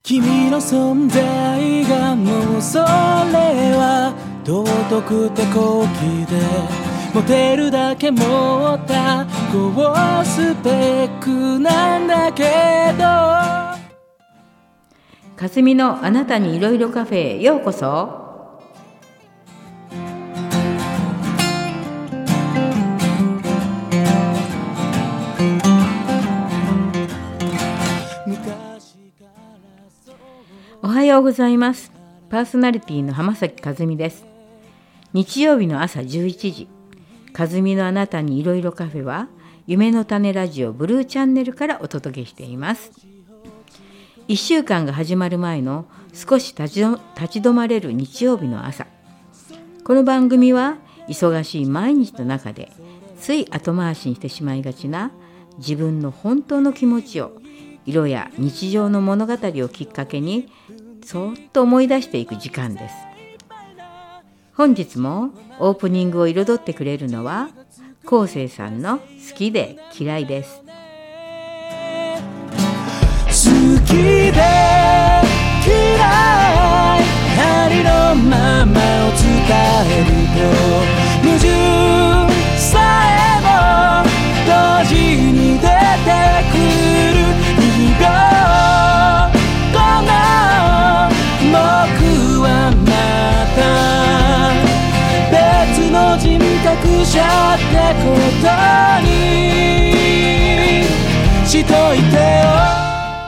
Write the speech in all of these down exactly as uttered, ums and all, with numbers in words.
君の存在がもうそれは尊くて高貴で持てるだけ持った高スペックなんだけど。 かすみのあなたにいろいろカフェへようこそ。おはようございます。パーソナリティの浜崎和美です。日曜日の朝じゅういちじ、和美のあなたにいろいろカフェは夢の種ラジオブルーチャンネルからお届けしています。いっしゅうかんが始まる前の少し立ち止まれる日曜日の朝、この番組は忙しい毎日の中でつい後回しにしてしまいがちな自分の本当の気持ちを色や日常の物語をきっかけにそっと思い出していく時間です。本日もオープニングを彩ってくれるのは昴生さんの好きで嫌いです。 好きで嫌いありのままを伝えると矛盾さえも同時に出てくる見事な僕はまた別の人格者ってことにしといてよ。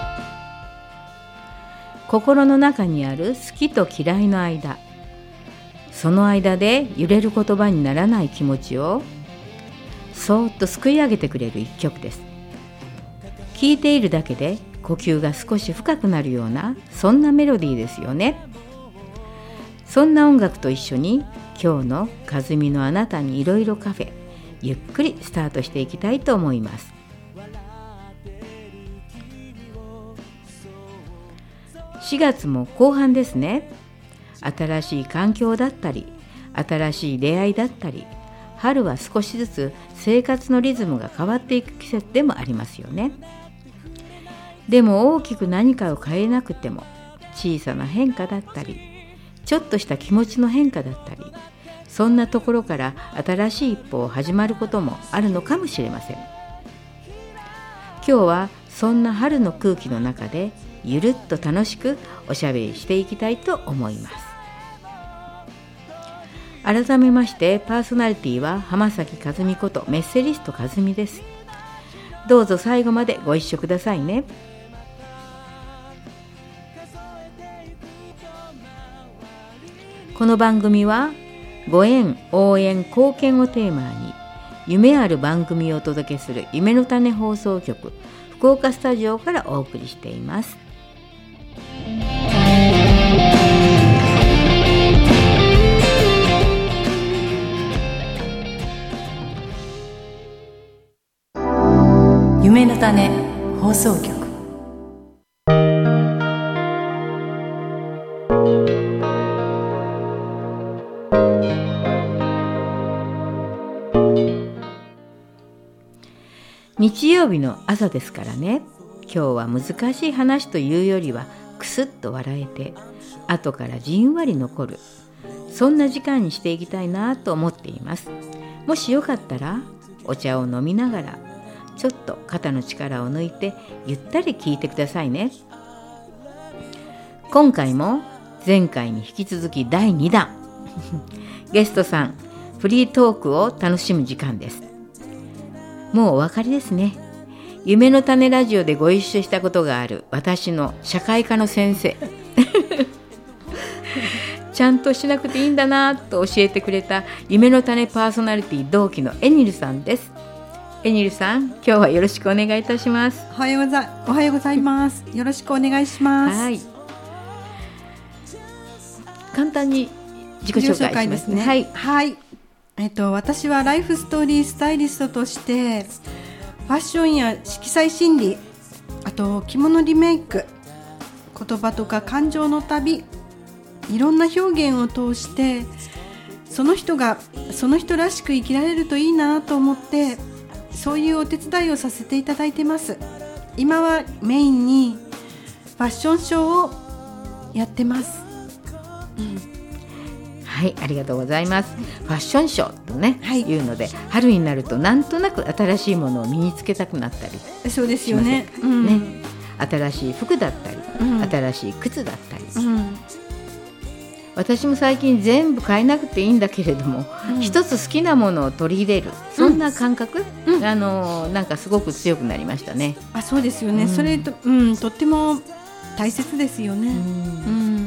心の中にある好きと嫌いの間、その間で揺れる言葉にならない気持ちをそーっとすくい上げてくれる一曲です。聴いているだけで呼吸が少し深くなるような、そんなメロディーですよね。そんな音楽と一緒に今日のかずみのあなたにいろいろカフェ、ゆっくりスタートしていきたいと思います。しがつも後半ですね。新しい環境だったり、新しい出会いだったり、春は少しずつ生活のリズムが変わっていく季節でもありますよね。でも大きく何かを変えなくても、小さな変化だったり、ちょっとした気持ちの変化だったり、そんなところから新しい一歩を始まることもあるのかもしれません。今日はそんな春の空気の中でゆるっと楽しくおしゃべりしていきたいと思います。改めましてパーソナリティは浜崎和美ことメッセリスト和美です。どうぞ最後までご一緒くださいね。この番組はご縁、応援、貢献をテーマに夢ある番組をお届けする夢の種放送局福岡スタジオからお送りしています。 夢の種放送局。 日曜日の朝ですからね。今日は難しい話というよりはくすっと笑えて後からじんわり残る、そんな時間にしていきたいなと思っています。もしよかったらお茶を飲みながらちょっと肩の力を抜いてゆったり聞いてくださいね。今回も前回に引き続きだいにだんゲストさんフリートークを楽しむ時間です。もうお分かりですね。夢の種ラジオでご一緒したことがある私の社会科の先生ちゃんとしなくていいんだなと教えてくれた夢の種パーソナリティ同期のエニルさんです。エニルさん、今日はよろしくお願いいたします。 おはようござい、おはようございます。よろしくお願いします。 はい、簡単に自己紹介しますね。 ですね。 はい、 はい。えっと、私はライフストーリースタイリストとしてファッションや色彩心理、あと着物リメイク、言葉とか感情の旅、いろんな表現を通してその人がその人らしく生きられるといいなと思って、そういうお手伝いをさせていただいてます。今はメインにファッションショーをやってます、うん、 はい、ありがとうございます。ファッションショーとね、はい、いうので春になるとなんとなく新しいものを身につけたくなったり。 そうですよね、うん、 ね、新しい服だったり、うん、新しい靴だったり、うん、私も最近全部買えなくていいんだけれども、うん、一つ好きなものを取り入れる、そんな感覚、うん、あのなんかすごく強くなりましたね。 あ、そうですよね、うん、それと、うん、とっても大切ですよね、うんうん、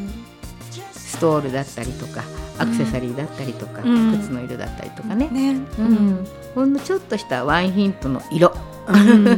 ストールだったりとかアクセサリーだったりとか、うん、靴の色だったりとかね、ね、うん、ほんのちょっとしたワンヒントの色、 うん、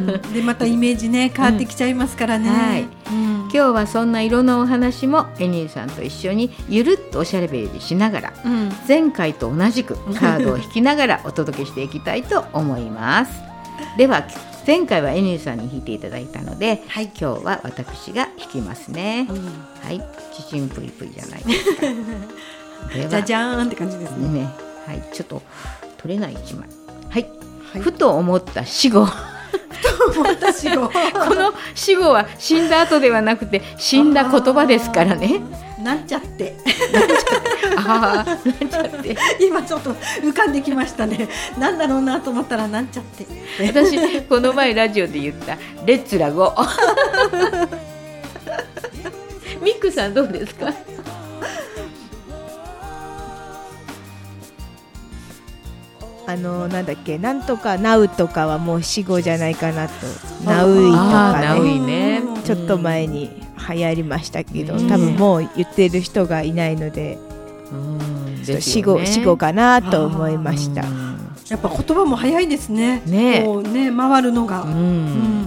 でまたイメージね変わってきちゃいますからね、うん、はい、 うん、今日はそんな色のお話もエニーさんと一緒にゆるっとおしゃべりしながら、うん、前回と同じくカードを引きながらお届けしていきたいと思いますでは前回はエニーさんに引いていただいたので、はい、今日は私が引きますね、うん、はい、ちちんぷいぷいじゃないですかではじゃじゃーんって感じです ね, ね、 はい、ちょっと取れない一枚、はい、はい、ふと思った死後この死後は死んだ後ではなくて死んだ言葉ですからね。 なんちゃってあなんちゃって今ちょっと浮かんできましたね。なんだろうなと思ったらなんちゃって私この前ラジオで言ったレッツラゴミックさんどうですか？ あのなんだっけ、なんとかナウとかはもう死語じゃないかなと。ナウイとか ね, ナウイね、 ちょっと前に流行りましたけど、うん、多分もう言ってる人がいないので、うん、ちょっと死語、死語かなと思いました。 やっぱ言葉も早いですね。ね、こうね回るのが、うんうん、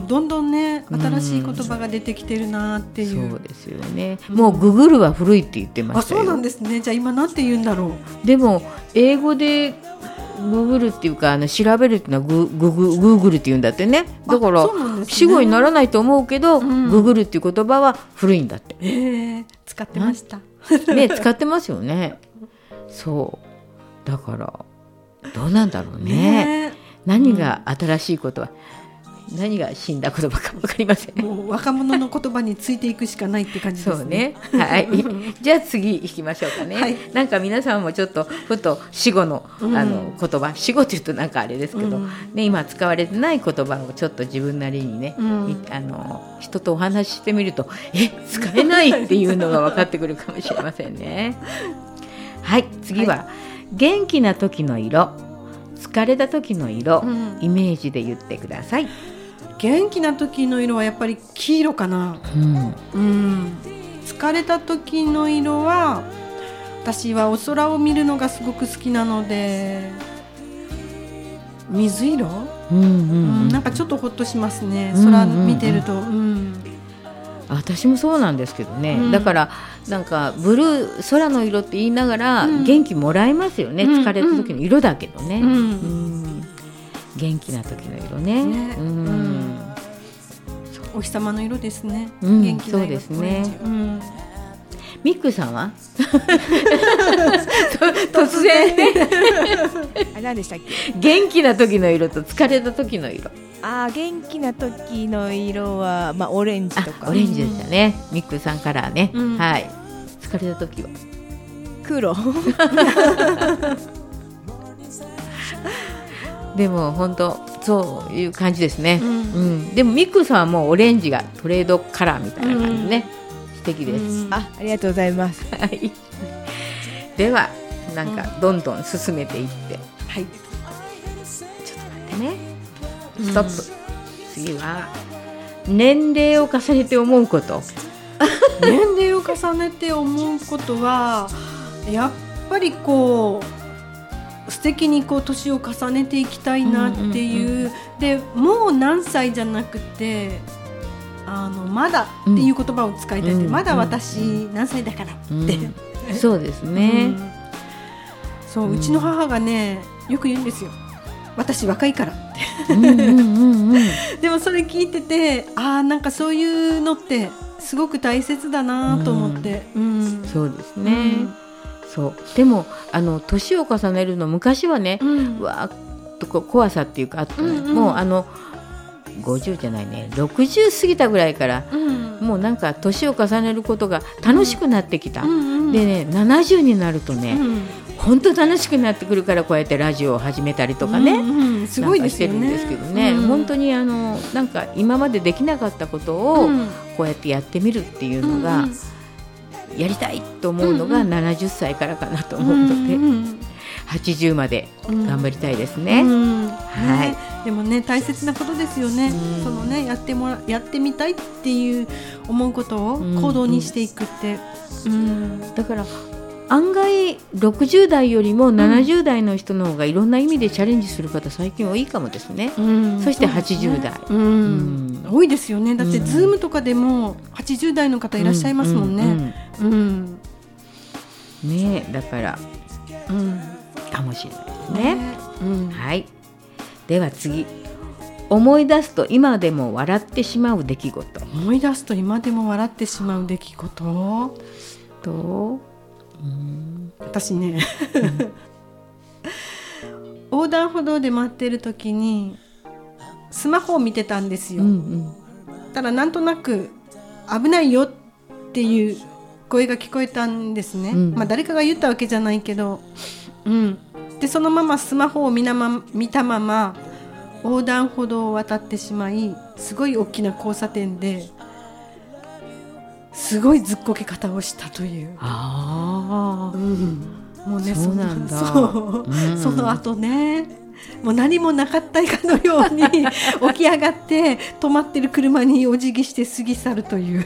どんどんね新しい言葉が出てきてるなっていう、 うん、そうですよね。もうググルは古いって言ってましたよ。 あ、そうなんですね。じゃあ今なんて言うんだろう。でも英語でググルっていうか、あの調べるっていうのはググググーグルって言うんだってね。だから、ね、死語にならないと思うけど、うん、ググルっていう言葉は古いんだって。 えー、使ってました。 ね、使ってますよね。そうだからどうなんだろう ね, ね何が新しい言葉、うん、何が死んだ言葉か分かりません。 もう若者の言葉についていくしかないって感じですね。 そうね、はい、じゃあ次いきましょうかね、はい、なんか皆さんもちょっとふと死語 の, あの言葉、死語って言うとなんかあれですけど、うんね、今使われてない言葉をちょっと自分なりにね、うん、あの人とお話ししてみるとえ使えないっていうのが分かってくるかもしれませんね。はい、次は、はい、元気な時の色、疲れた時の色、うん、イメージで言ってください。 元気な時の色はやっぱり黄色かな、うんうん、疲れた時の色は私はお空を見るのがすごく好きなので水色、うんうんうんうん、なんかちょっとほっとしますね、空見てると、うんうんうん、 私もそうなんですけどね、うん、だからなんかブルー空の色って言いながら元気もらえますよね、うん、疲れた時の色だけどね、うんうん、元気な時の色 ね, ね、うんうん、 お日様の色ですね、 うん、 元気な色、 そうですね、うん、ミックさんは突然ねあ、何でしたっけ？ 元気な時の色と疲れた時の色。 あ、元気な時の色は、まあ、オレンジとか。 オレンジでしたね、うん、ミックさんカラーね、うん、はい。疲れた時は黒でも本当そういう感じですね、うんうん、でもミックさんはもうオレンジがトレードカラーみたいな感じね、うん、素敵です、 うん、あ, ありがとうございます、 はい、ではなんかどんどん進めていって、うん、はい、ちょっと待ってね、ストップ、うん、次は年齢を重ねて思うこと年齢を重ねて思うことはやっぱりこう素敵にこう年を重ねていきたいなっていう、うんうんうん、でもう何歳じゃなくてあのまだっていう言葉を使いたい、うん、まだ私何歳だからって、 うん、そうですね、うん、 そう、うちの母がねよく言うんですよ、私若いからってうんうんうん、うん、 でもそれ聞いてて、あーなんかそういうのってすごく大切だなと思って、うんうん、 そうですね、うん、そうでもあの年を重ねるの昔はね、うん、わーっとこ怖さっていうかあった、ね、うんうん、もうあのごじゅうじゃないねろくじゅう過ぎたぐらいから、うん、もうなんか年を重ねることが楽しくなってきた、うんうんうん、でねななじゅうになるとね、うん、本当楽しくなってくるからこうやってラジオを始めたりとかね、うんうん、すごいですよね、なんかしてるんですけどね、うん、本当にあのなんか今までできなかったことをこうやってやってみるっていうのが、うんうんやりたいと思うのがななじゅっさいからかなと思うので、うんうん、はちじゅうまで頑張りたいですね、うんうんはいね、でもね大切なことですよね、うんそのね、やってもらやってみたいっていう思うことを行動にしていくって、うんうん、 だから案外ろくじゅう代よりもななじゅう代の人の方がいろんな意味でチャレンジする方最近多いかもですね、うん、そしてはちじゅう代、 うんうん、多いですよね。だってズームとかでもはちじゅう代の方いらっしゃいますもんね、うんうんうんうん、ねえだから、うん、かもしれないですね、ねうん、はいでは次思い出すと今でも笑ってしまう出来事思い出すと今でも笑ってしまう出来事とうん私ね、うん、横断歩道で待ってる時にスマホを見てたんですよ、うんうん、ただなんとなく危ないよっていう声が聞こえたんですね、うんまあ、誰かが言ったわけじゃないけど、うん、でそのままスマホを見な、ま、見たまま横断歩道を渡ってしまいすごい大きな交差点ですごいずっこけ方をしたというあ、うん、もうねそうなんだそう、うん、その後ねもう何もなかったかのように起き上がって止まってる車にお辞儀して過ぎ去るという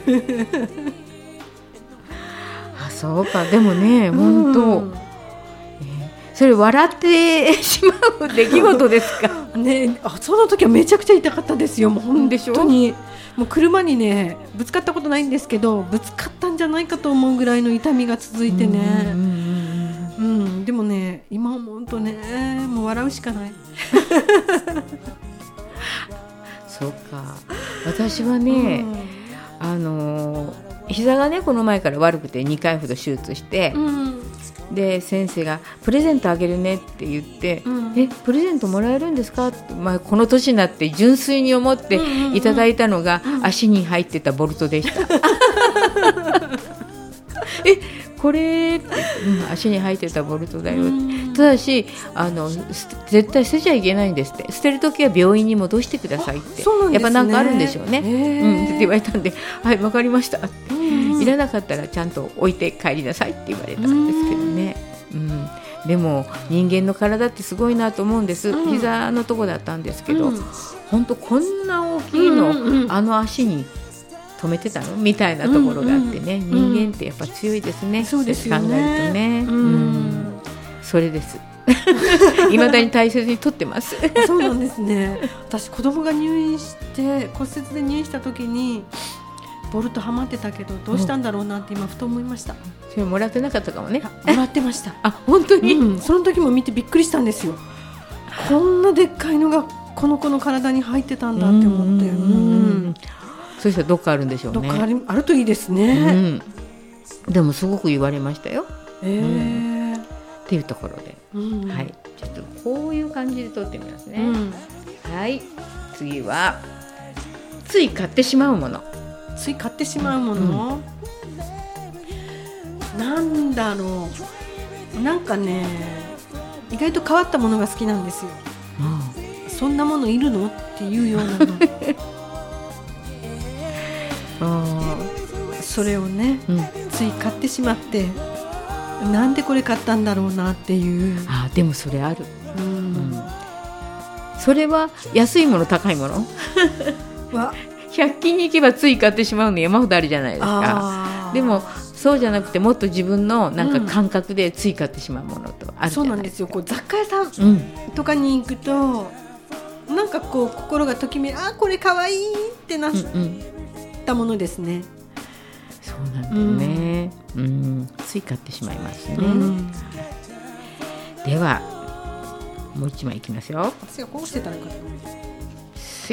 あそうかでもね本当、うんそれ笑ってしまう出来事ですかね、あその時はめちゃくちゃ痛かったですよもう本当にもう車にねぶつかったことないんですけどぶつかったんじゃないかと思うぐらいの痛みが続いてねうん、うん、でもね今思うとねもう笑うしかないそうか私はね、うん、あの膝がねこの前から悪くてにかいほど手術して、うんで先生がプレゼントあげるねって言って、うん、えプレゼントもらえるんですかって、まあ、この年になって純粋に思っていただいたのが、うんうんうん、足に入ってたボルトでしたえこれって、うん、足に入ってたボルトだよって、うん、ただしあの絶対捨てちゃいけないんですって捨てるときは病院に戻してくださいって、ね、やっぱなんかあるんでしょうね、うん、って言われたんではいわかりましたって、うん、いらなかったらちゃんと置いて帰りなさいって言われたんですけどね、うん、でも人間の体ってすごいなと思うんです、うん、膝のとこだったんですけど、うん、本当こんな大きいの、うんうんうん、あの足に止めてたのみたいなところがあってね、うんうん、人間ってやっぱ強いですね、うん、そうですよね考えるとね、うんうん、それです未だに大切に取ってますそうなんですね。私子供が入院して骨折で入院した時にボルトはまってたけどどうしたんだろうなって今ふと思いました、うん、 それもらってなかったかもね。 もらってましたあ本当に、 うん、その時も見てびっくりしたんですよ。こんなでっかいのがこの子の体に入ってたんだって思って、うんうんうんそうしたらどっかあるんでしょうね。 どっかある、あるといいですね、 うん、でもすごく言われましたよ、 えーうん、 っていうところで、うんはい、ちょっとこういう感じで撮ってみますね、うん、はい次はつい買ってしまうものつい買ってしまうもの、うん、なんだろうなんかね意外と変わったものが好きなんですよ、うん、そんなものいるのっていうようなのあそれをね、うん、つい買ってしまってなんでこれ買ったんだろうなっていうあでもそれある、うんうん、それは安いもの高いものはひゃく均に行けばつい買ってしまうの山ほどあるじゃないですか。でもそうじゃなくてもっと自分のなんか感覚でつい買ってしまうものとあるじゃないですか、うん、そうなんですよ。 こう雑貨屋さんとかに行くと、うん、なんかこう心がときめいあこれかわいいってなったものですね、うんうん、 そうなんだよね、うんうん、つい買ってしまいますね、うん、ではもう一枚いきますよ。 私がこうしてたらよかった。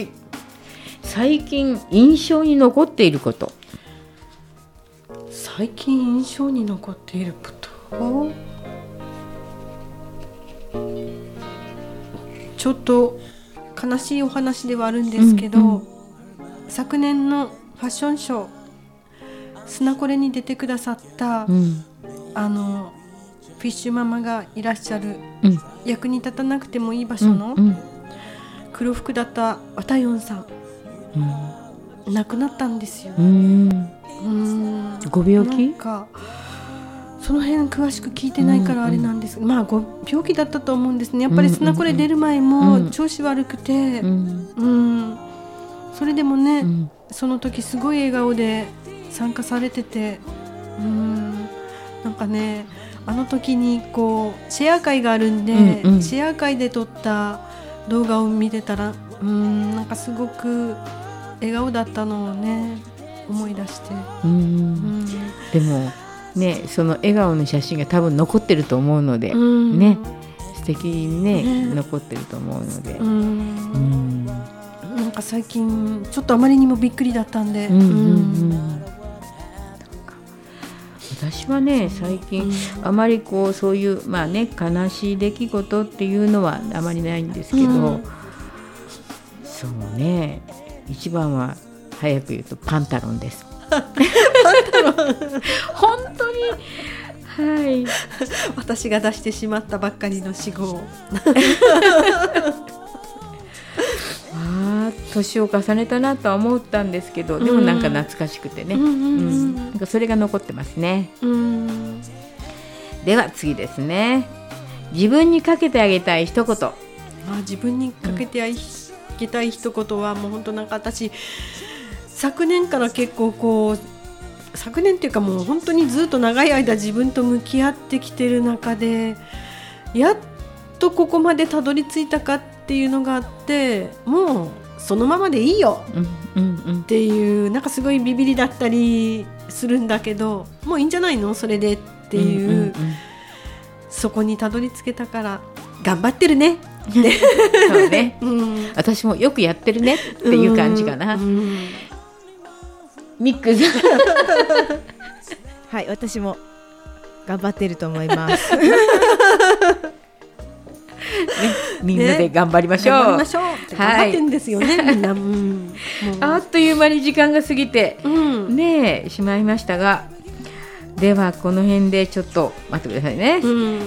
最近印象に残っていること。 最近印象に残っていることちょっと悲しいお話ではあるんですけど、 うんうん、 昨年のファッションショースナコレに出てくださった、うん、あのフィッシュママがいらっしゃる、うん、役に立たなくてもいい場所の、うんうん、黒服だったワタヨンさん、うん、亡くなったんですよ。うんうん、 ご病気？ なんかその辺詳しく聞いてないからあれなんですが、うんうん、まあご病気だったと思うんですね。やっぱりスナコレ出る前も調子悪くて、うんうん、それでもね、うん、その時すごい笑顔で参加されてて、うん、なんかねあの時にこうシェア会があるんで、うんうん、シェア会で撮った動画を見てたら、うん、なんかすごく笑顔だったのをね思い出して、うんうん、 でもね、その笑顔の写真が多分残ってると思うので、うん、ね、素敵に、ねね、残ってると思うので、うんうん、 なんか最近ちょっとあまりにもびっくりだったんで、うんうんうん、 私はね最近、うん、あまりこうそういう、まあね、悲しい出来事っていうのはあまりないんですけど、うん、そうね一番は早く言うとパンタロンです本当に、はい、 私が出してしまったばっかりの死語あ年を重ねたなとは思ったんですけど、でもなんか懐かしくてね、うんうん、なんかそれが残ってますね。うん、では次ですね。自分にかけてあげたい一言。 あ、自分にかけてあげたい一言はもう本当なんか私昨年から結構こう昨年っていうかもう本当にずっと長い間自分と向き合ってきてる中でやっとここまでたどり着いたかっていうのがあって、もうそのままでいいよっていう、うんうんうん、なんかすごいビビりだったりするんだけど、もういいんじゃないのそれでっていう、うんうんうん、そこにたどり着けたから頑張ってるねそうね、うん、私もよくやってるねっていう感じかな、うんうん、ミックさんはい、私も頑張ってると思いますね、 みんなで頑張りましょう、ね、 頑張りましょうって頑張ってるんですよね、はい、みんな、うん、 あっという間に時間が過ぎて、うん、ねしまいましたが、ではこの辺でちょっと待ってくださいね、うん、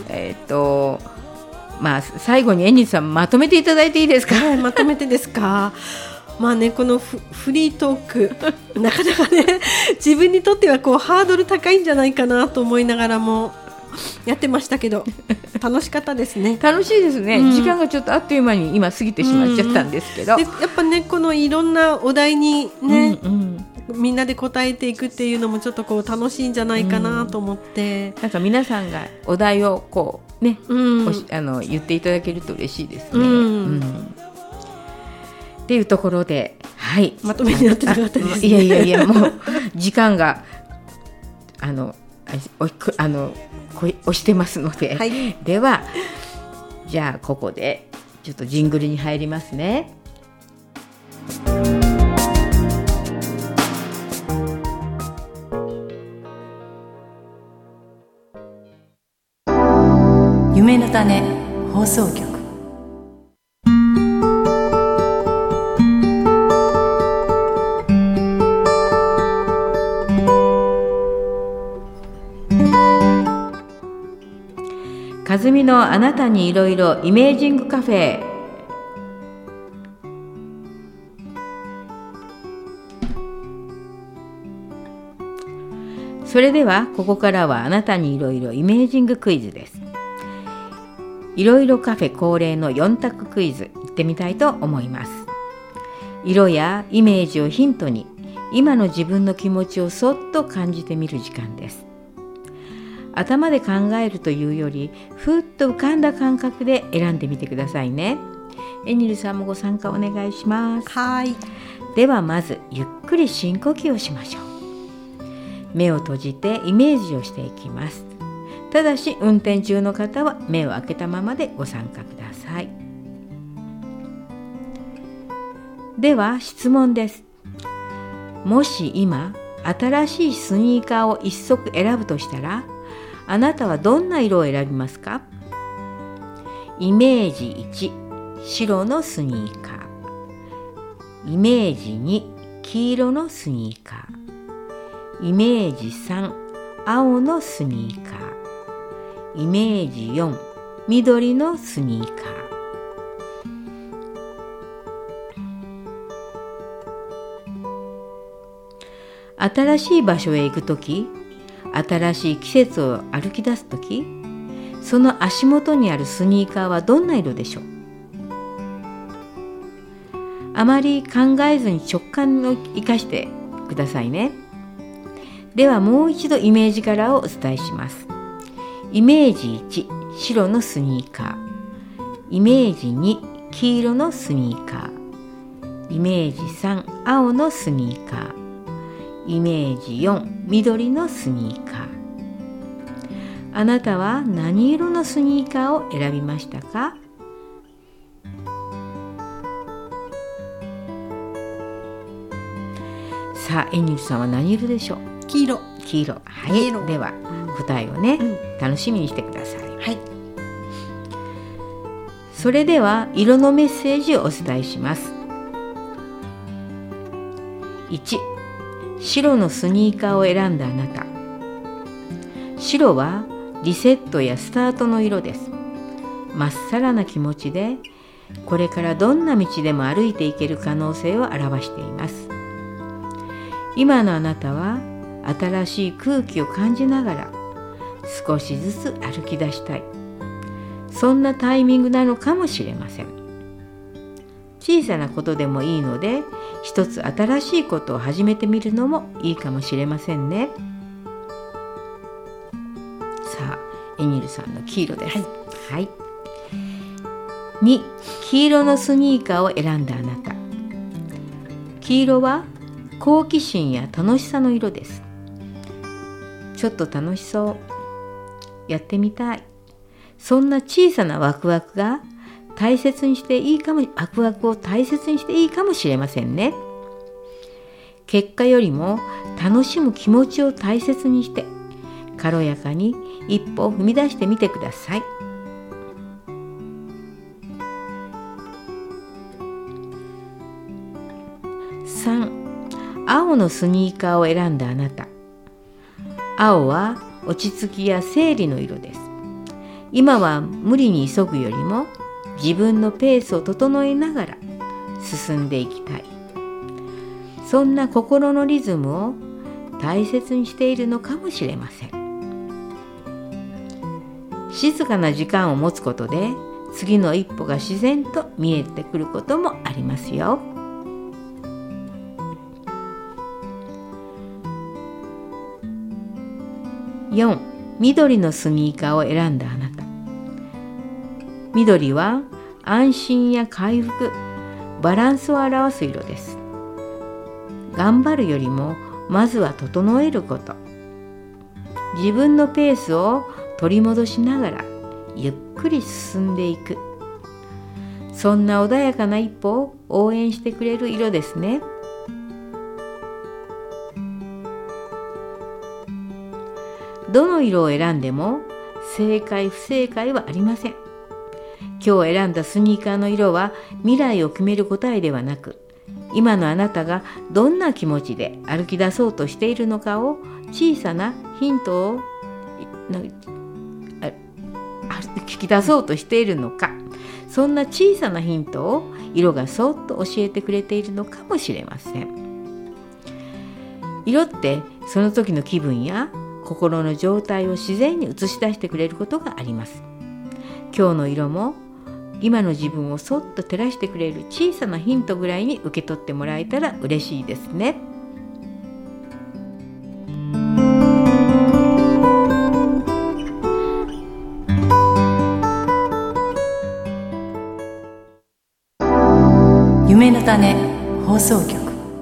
えっとまあ最後にエンニさんまとめていただいていいですか？ はい、まとめてですか。まあね、この フ, フリートークなかなかね自分にとってはこうハードル高いんじゃないかなと思いながらもやってましたけど楽しかったですね。 楽しいですね、うん、時間がちょっとあっという間に今過ぎてしまっちゃったんですけど、うん、 でやっぱねこのいろんなお題にね、うんうん、みんなで答えていくっていうのもちょっとこう楽しいんじゃないかなと思って、 うん、なんか皆さんがお題をこうね、うん、あの言っていただけると嬉しいですね、うんうんっていうところで、はい、 まとめになってなかったですね。 いやいやいや、もう時間があのおあの押してますので、はい、ではじゃあここでちょっとジングルに入りますね。 夢の種放送局。 かずみのあなたにいろいろイメージングカフェ。それではここからはあなたにいろいろイメージングクイズです。いろいろカフェ恒例のよん択クイズいってみたいと思います。色やイメージをヒントに今の自分の気持ちをそっと感じてみる時間です。頭で考えるというよりふっと浮かんだ感覚で選んでみてくださいね。エニルさんもご参加お願いします。 はい。 ではまずゆっくり深呼吸をしましょう。目を閉じてイメージをしていきます。ただし運転中の方は目を開けたままでご参加ください。では質問です。もし今新しいスニーカーを一足選ぶとしたら、あなたはどんな色を選びますか？イメージいち、白のスニーカー。 イメージに黄色のスニーカー、イメージさん青のスニーカー、イメージよん緑のスニーカー。新しい場所へ行くとき、新しい季節を歩き出すとき、その足元にあるスニーカーはどんな色でしょう？あまり考えずに直感を生かしてくださいね。ではもう一度イメージカラーをお伝えします。イメージいち、白のスニーカー。イメージに、黄色のスニーカー。イメージさん、青のスニーカー。イメージよん、緑のスニーカー。あなたは何色のスニーカーを選びましたか？さあ、エニルさんは何色でしょう？ 黄色。 黄色。はい。 色では、答えをね、 うん、 楽しみにしてください。 はい。 それでは、色のメッセージをお伝えします。いち、白のスニーカーを選んだあなた。白はリセットやスタートの色です。まっさらな気持ちで、これからどんな道でも歩いていける可能性を表しています。今のあなたは新しい空気を感じながら少しずつ歩き出したい、そんなタイミングなのかもしれません。小さなことでもいいので、一つ新しいことを始めてみるのもいいかもしれませんね。さあ、エニルさんの黄色です。はい、はい、に、黄色のスニーカーを選んだあなた。黄色は好奇心や楽しさの色です。ちょっと楽しそう、やってみたい、そんな小さなワクワクが大切にしていいかもワクワクを大切にしていいかもしれませんね。結果よりも楽しむ気持ちを大切にして、軽やかに一歩を踏み出してみてください。さん、青のスニーカーを選んだあなた。青は落ち着きや整理の色です。今は無理に急ぐよりも自分のペースを整えながら進んでいきたい、そんな心のリズムを大切にしているのかもしれません。静かな時間を持つことで次の一歩が自然と見えてくることもありますよ。よん、緑のスニーカーを選んだあなた。緑は安心や回復、バランスを表す色です。頑張るよりもまずは整えること、自分のペースを取り戻しながらゆっくり進んでいく、そんな穏やかな一歩を応援してくれる色ですね。どの色を選んでも正解不正解はありません。今日選んだスニーカーの色は未来を決める答えではなく、今のあなたがどんな気持ちで歩き出そうとしているのかを小さなヒントを聞き出そうとしているのか、そんな小さなヒントを色がそっと教えてくれているのかもしれません。色ってその時の気分や心の状態を自然に映し出してくれることがあります。今日の色も今の自分をそっと照らしてくれる小さなヒントぐらいに受け取ってもらえたら嬉しいですね。 夢の種放送局。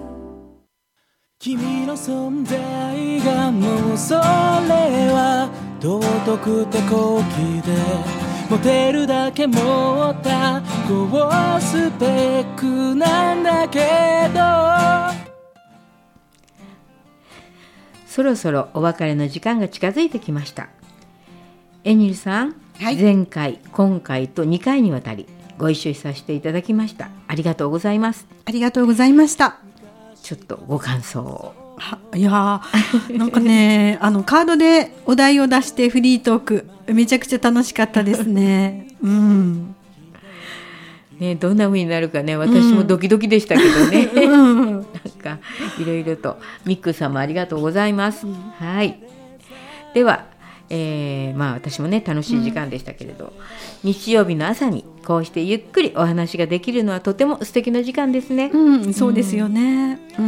君の存在がもうそれは尊くて高貴で、持てるだけ持った高スペックなんだけど。 そろそろお別れの時間が近づいてきました。エニルさん、 はい、 前回今回とにかいにわたりご一緒させていただきました。ありがとうございます。 ありがとうございました。 ちょっとご感想を。 いやなんかねあのカードでお題を出してフリートークめちゃくちゃ楽しかったですね。うんね、どんな風になるかね、私もドキドキでしたけどね、うん、なんかいろいろとミックさんもありがとうございます、うん、はい。では、えー、まあ私もね楽しい時間でしたけれど、うん、日曜日の朝にこうしてゆっくりお話ができるのはとても素敵な時間ですね、 うん、そうですよね、うん、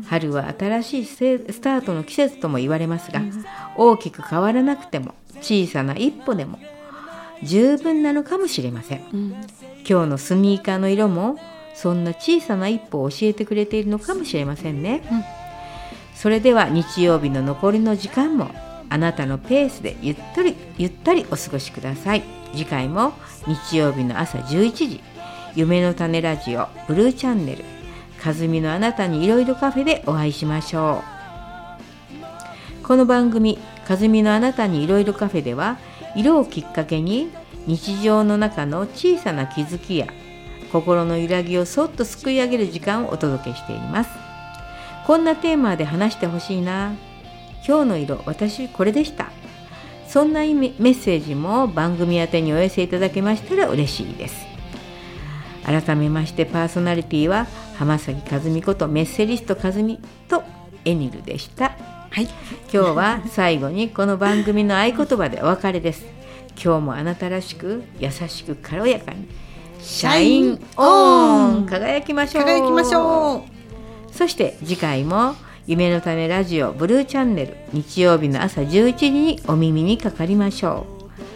春は新しいスタートの季節とも言われますが、うん、大きく変わらなくても小さな一歩でも十分なのかもしれません、うん、今日のスニーカーの色もそんな小さな一歩を教えてくれているのかもしれませんね、うん、それでは日曜日の残りの時間もあなたのペースでゆったりゆったりお過ごしください。次回も日曜日の朝じゅういちじ、夢の種ラジオブルーチャンネルかずみのあなたにいろいろカフェでお会いしましょう。この番組かずみのあなたにいろいろカフェでは、色をきっかけに日常の中の小さな気づきや心の揺らぎをそっとすくい上げる時間をお届けしています。こんなテーマで話してほしいな、今日の色私これでした、そんなメッセージも番組宛てにお寄せいただけましたら嬉しいです。改めましてパーソナリティは浜崎和美ことメッセリスト和美とエニルでした。はい、今日は最後にこの番組の合言葉でお別れです。今日もあなたらしく優しく軽やかにシャインオン、輝きましょう。 輝きましょう。そして次回も夢の種ラジオブルーチャンネル日曜日の朝じゅういちじにお耳にかかりましょ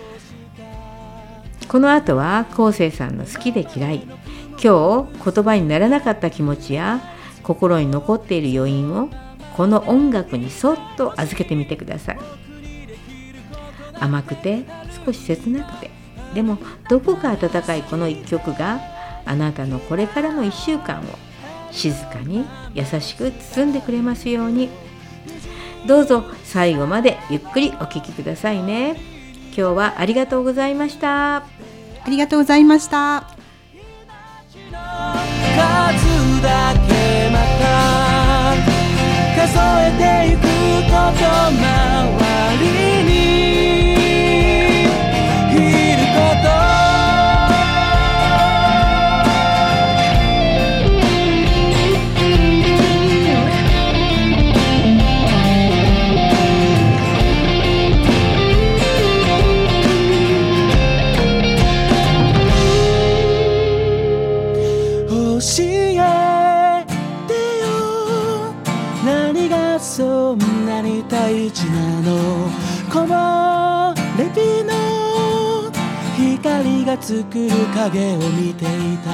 う。この後は昴生さんの好きで嫌い、今日言葉にならなかった気持ちや心に残っている余韻をこの音楽にそっと預けてみてください。甘くて少し切なくて、でもどこか温かいこの一曲があなたのこれからのいっしゅうかんを静かに優しく包んでくれますように。どうぞ最後までゆっくりお聴きくださいね。今日はありがとうございました。 ありがとうございました。 数だけまた数えてゆくこと周りにいること教えてよ、何がそんなに大事なの。木漏れ日の光が作る影を見ていた。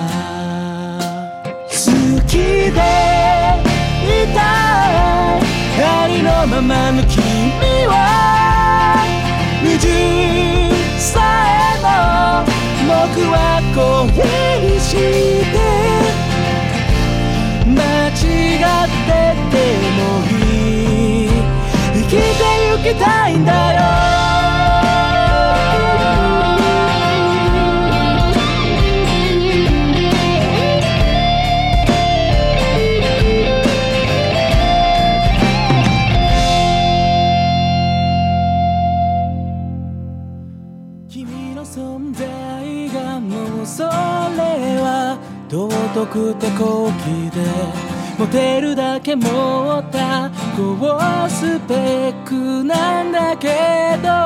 好きでいたいありのままの君は矛盾さえも僕は恋にして間違っててもいい、生きてゆきたいんだよ。君の存在がもうそれは尊くて高貴で持てるだけ持った高スペックなんだけど、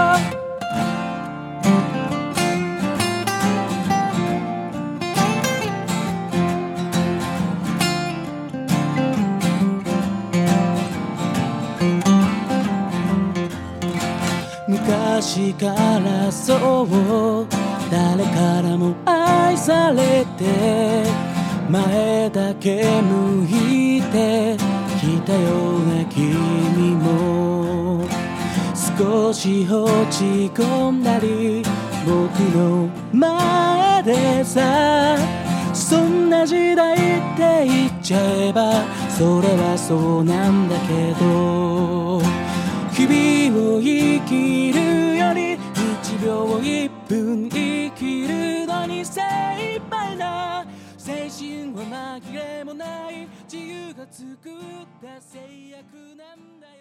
昔からそう誰からも愛されて前だけ向いてきたような君も少し落ち込んだり僕の前でさ、そんな時代って言っちゃえばそれはそうなんだけど、日々を生きるよりいちびょういっぷん生きるののに精一杯な精神は紛れもない自由が作った制約なんだよ